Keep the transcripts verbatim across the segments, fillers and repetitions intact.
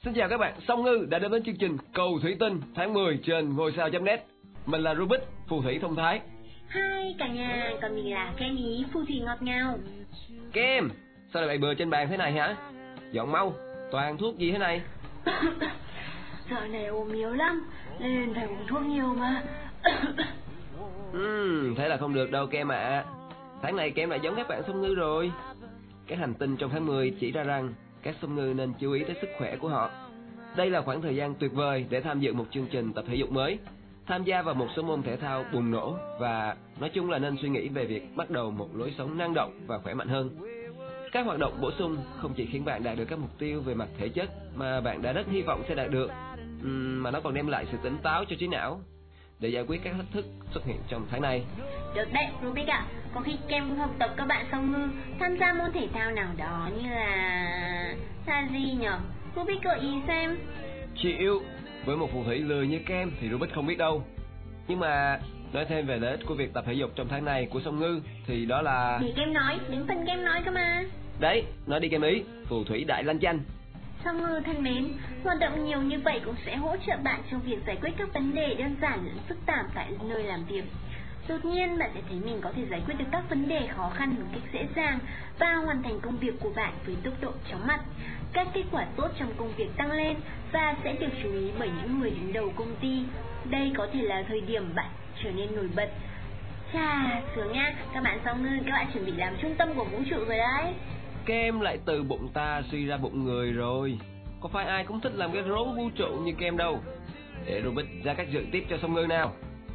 Xin chào các bạn, Song Ngư đã đến với chương trình Cầu Thủy Tinh tháng mười trên ngôi sao chấm net. Mình là Rubik, phù thủy thông thái. Hi cả nhà, còn mình là Kem ý, phù thủy ngọt ngào. Kem, sao lại bày bừa trên bàn thế này hả? Dọn mau, toàn thuốc gì thế này? Giờ này ốm yếu lắm, nên phải uống thuốc nhiều mà. uhm, Thế là không được đâu Kem ạ. À. Tháng này Kem lại giống các bạn Song Ngư rồi. Các hành tinh trong tháng mười chỉ ra rằng các Song Ngư nên chú ý tới sức khỏe của họ. Đây là khoảng thời gian tuyệt vời để tham dự một chương trình tập thể dục mới, tham gia vào một số môn thể thao bùng nổ và nói chung là nên suy nghĩ về việc bắt đầu một lối sống năng động và khỏe mạnh hơn. Các hoạt động bổ sung không chỉ khiến bạn đạt được các mục tiêu về mặt thể chất mà bạn đã rất hy vọng sẽ đạt được, mà nó còn đem lại sự tỉnh táo cho trí não để giải quyết các thách thức xuất hiện trong tháng này. Được đấy, Rubik ạ. Có khi Kem cũng học tập các bạn Song Ngư tham gia môn thể thao nào đó như là là gì nhở? Rubik gợi ý xem. Chịu, với một phù thủy lười như Kem thì Rubik không biết đâu. Nhưng mà nói thêm về lợi ích của việc tập thể dục trong tháng này của Song Ngư thì đó là... Để Kem nói, đến phần Kem nói cơ mà. Đấy, nói đi Kem ý, phù thủy đại lanh chanh. Song Ngư thân mến, hoạt động nhiều như vậy cũng sẽ hỗ trợ bạn trong việc giải quyết các vấn đề đơn giản lẫn phức tạp tại nơi làm việc. Đột nhiên bạn sẽ thấy mình có thể giải quyết được các vấn đề khó khăn một cách dễ dàng và hoàn thành công việc của bạn với tốc độ chóng mặt. Các kết quả tốt trong công việc tăng lên và sẽ được chú ý bởi những người đứng đầu công ty. Đây có thể là thời điểm bạn trở nên nổi bật. Chà, sướng nha, các bạn Song Ngư, các bạn chuẩn bị làm trung tâm của vũ trụ rồi đấy. Kem lại từ bụng ta suy ra bụng người rồi. Có phải ai cũng thích làm cái rốn vũ trụ như Kem đâu. Để Rubik ra các dự tiếp cho Song Ngư nào.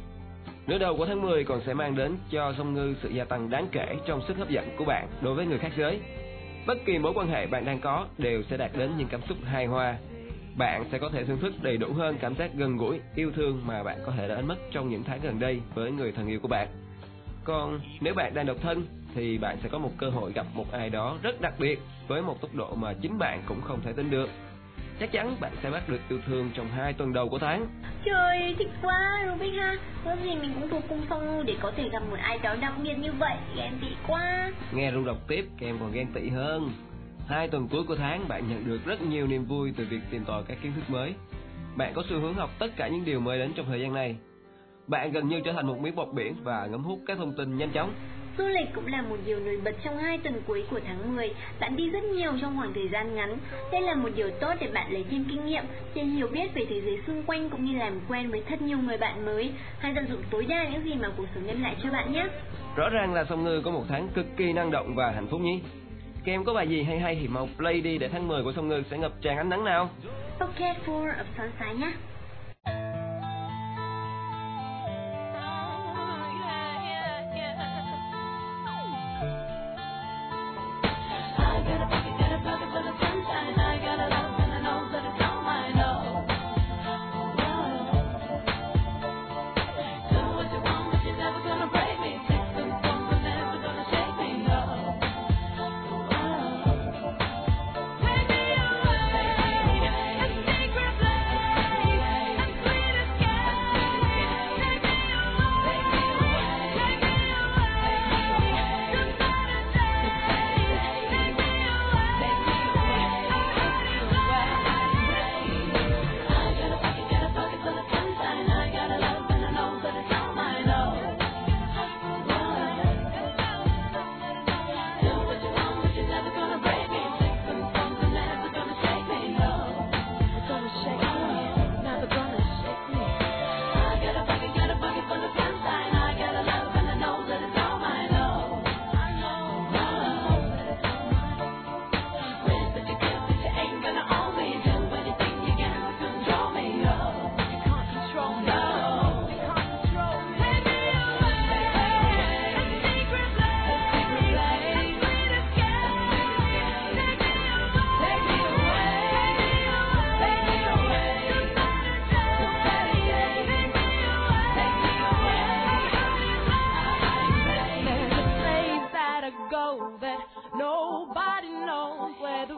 Nửa đầu của tháng mười còn sẽ mang đến cho Song Ngư sự gia tăng đáng kể trong sức hấp dẫn của bạn đối với người khác giới. Bất kỳ mối quan hệ bạn đang có đều sẽ đạt đến những cảm xúc hài hòa. Bạn sẽ có thể thưởng thức đầy đủ hơn cảm giác gần gũi, yêu thương mà bạn có thể đã đánh mất trong những tháng gần đây với người thân yêu của bạn. Còn nếu bạn đang độc thân thì bạn sẽ có một cơ hội gặp một ai đó rất đặc biệt với một tốc độ mà chính bạn cũng không thể tin được. Chắc chắn bạn sẽ bắt được yêu thương trong hai tuần đầu của tháng. Trời, thích quá Rubik ha. Có gì mình cũng thuộc cung Song Ngư để có thể gặp một ai đó đặc biệt như vậy. Ghen tị quá. Nghe Ru đọc tiếp Kem còn ghen tị hơn. Hai tuần cuối của tháng bạn nhận được rất nhiều niềm vui từ việc tìm tòi các kiến thức mới. Bạn có xu hướng học tất cả những điều mới đến trong thời gian này. Bạn gần như trở thành một miếng bọt biển và ngấm hút các thông tin nhanh chóng. Du lịch cũng là một điều nổi bật trong hai tuần cuối của tháng mười. Bạn đi rất nhiều trong khoảng thời gian ngắn. Đây là một điều tốt để bạn lấy thêm kinh nghiệm, để hiểu biết về thế giới xung quanh cũng như làm quen với thật nhiều người bạn mới. Hãy tận dụng tối đa những gì mà cuộc sống đem lại cho bạn nhé. Rõ ràng là Song Ngư có một tháng cực kỳ năng động và hạnh phúc nhỉ. Kem có bài gì hay hay thì mau play đi để tháng mười của Song Ngư sẽ ngập tràn ánh nắng nào. Pocket Full of Sunshine nhé.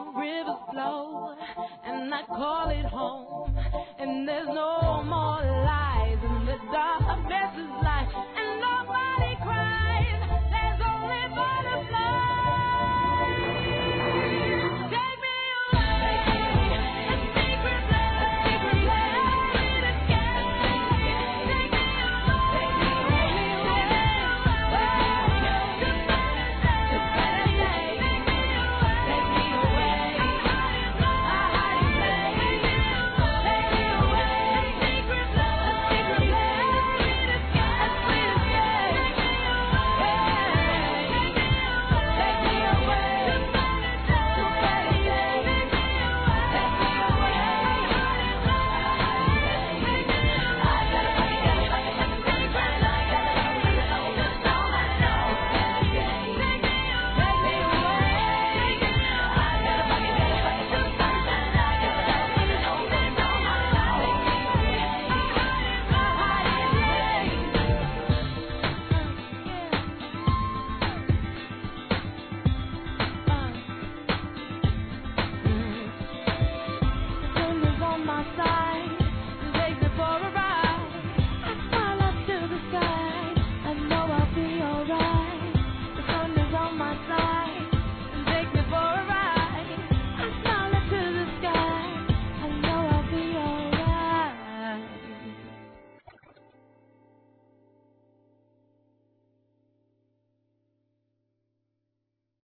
flow, and I call it home, and there's no more life.